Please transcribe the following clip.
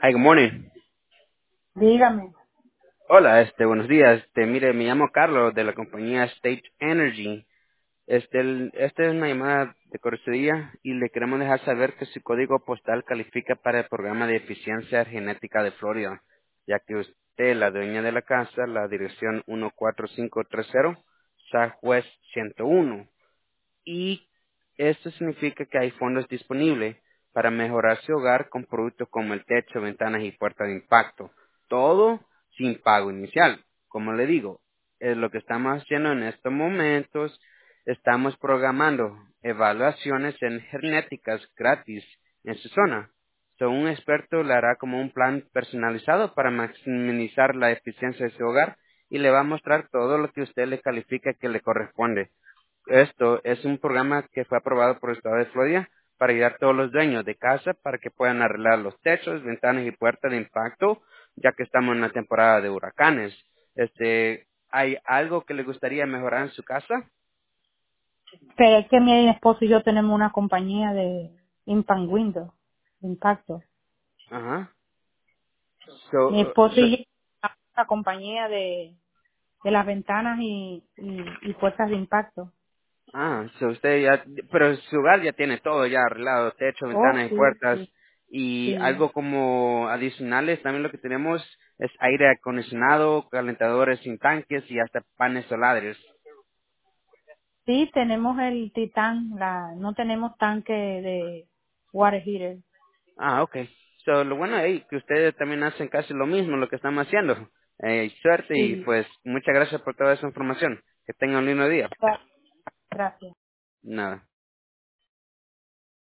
Hi, good morning. Dígame. Hola, buenos días. Mire, me llamo Carlos de la compañía State Energy. Esta es una llamada de cortesía y le queremos dejar saber que su código postal califica para el programa de eficiencia genética de Florida, ya que usted, la dueña de la casa, la dirección 14530, Southwest 101. Y esto significa que hay fondos disponibles para mejorar su hogar con productos como el techo, ventanas y puertas de impacto. Todo sin pago inicial. Como le digo, es lo que estamos haciendo en estos momentos. Estamos programando evaluaciones en genéticas gratis en su zona. Un experto le hará como un plan personalizado para maximizar la eficiencia de su hogar y le va a mostrar todo lo que usted le califica que le corresponde. Esto es un programa que fue aprobado por el Estado de Florida para ayudar a todos los dueños de casa para que puedan arreglar los techos, ventanas y puertas de impacto, ya que estamos en la temporada de huracanes. ¿Hay algo que le gustaría mejorar en su casa? Pero es que mi esposo y yo tenemos una compañía de Impact Windows, de impacto. Ajá. Mi esposo y yo tenemos una compañía de las ventanas y puertas de impacto. Usted ya, pero su hogar ya tiene todo ya arreglado, techo, Oh, ventanas y sí, puertas, sí, y sí. algo como adicionales, también lo que tenemos es aire acondicionado, calentadores sin tanques y hasta paneles solares. Sí, tenemos el Titán, no tenemos tanque de water heater. Okay. Lo bueno es que ustedes también hacen casi lo mismo, lo que estamos haciendo. Suerte y Sí, pues muchas gracias por toda esa información. Que tengan un lindo día. gracias. Nada.